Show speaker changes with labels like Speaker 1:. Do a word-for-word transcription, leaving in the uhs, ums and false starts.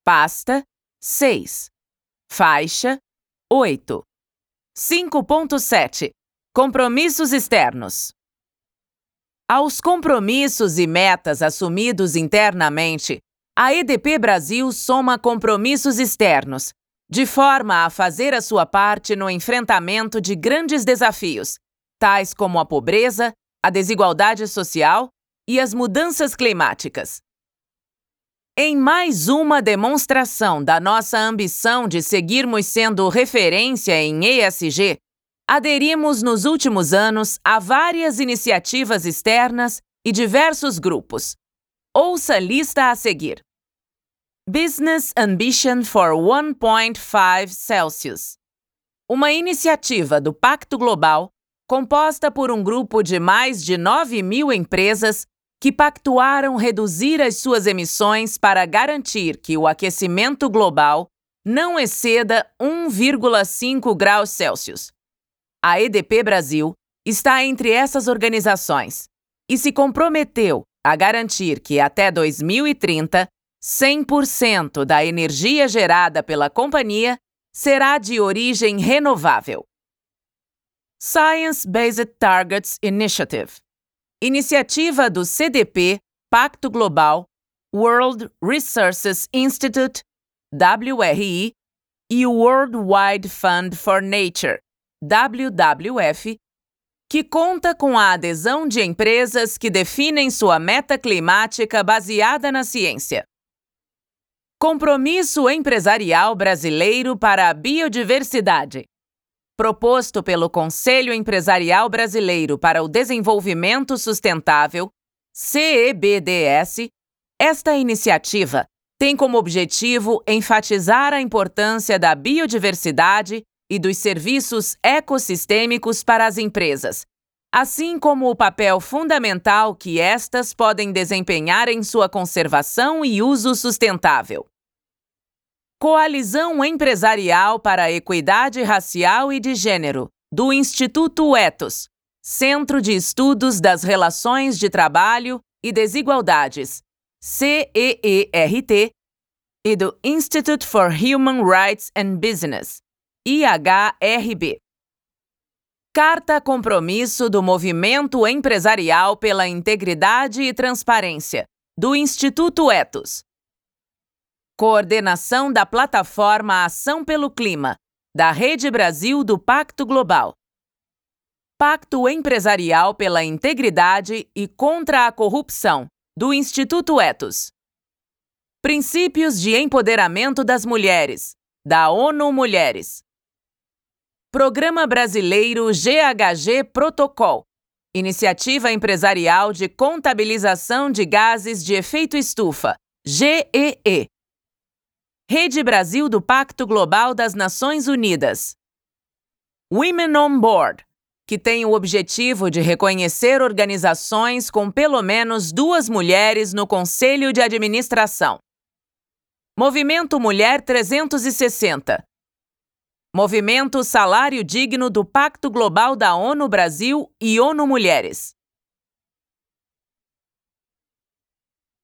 Speaker 1: Pasta, seis. Faixa, oito. cinco ponto sete. Compromissos externos. Aos compromissos e metas assumidos internamente, a E D P Brasil soma compromissos externos, de forma a fazer a sua parte no enfrentamento de grandes desafios, tais como a pobreza, a desigualdade social e as mudanças climáticas. Em mais uma demonstração da nossa ambição de seguirmos sendo referência em E S G, aderimos nos últimos anos a várias iniciativas externas e diversos grupos. Ouça a lista a seguir. Business Ambition for um ponto cinco Celsius. Uma iniciativa do Pacto Global, composta por um grupo de mais de nove mil empresas que pactuaram reduzir as suas emissões para garantir que o aquecimento global não exceda um vírgula cinco graus Celsius. A E D P Brasil está entre essas organizações e se comprometeu a garantir que até dois mil e trinta, cem por cento da energia gerada pela companhia será de origem renovável. Science Based Targets Initiative. Iniciativa do C D P, Pacto Global, World Resources Institute, W R I, e o World Wide Fund for Nature, W W F, que conta com a adesão de empresas que definem sua meta climática baseada na ciência. Compromisso Empresarial Brasileiro para a Biodiversidade. Proposto pelo Conselho Empresarial Brasileiro para o Desenvolvimento Sustentável, C E B D S, esta iniciativa tem como objetivo enfatizar a importância da biodiversidade e dos serviços ecossistêmicos para as empresas, assim como o papel fundamental que estas podem desempenhar em sua conservação e uso sustentável. Coalizão Empresarial para a Equidade Racial e de Gênero, do Instituto Ethos, Centro de Estudos das Relações de Trabalho e Desigualdades, C E E R T, e do Institute for Human Rights and Business, I H R B. Carta Compromisso do Movimento Empresarial pela Integridade e Transparência, do Instituto Ethos. Coordenação da Plataforma Ação pelo Clima, da Rede Brasil do Pacto Global. Pacto Empresarial pela Integridade e contra a Corrupção, do Instituto Ethos. Princípios de Empoderamento das Mulheres, da ONU Mulheres. Programa Brasileiro G H G Protocol, Iniciativa Empresarial de Contabilização de Gases de Efeito Estufa, G E E. Rede Brasil do Pacto Global das Nações Unidas. Women on Board, que tem o objetivo de reconhecer organizações com pelo menos duas mulheres no Conselho de Administração. Movimento Mulher trezentos e sessenta. Movimento Salário Digno do Pacto Global da ONU Brasil e ONU Mulheres.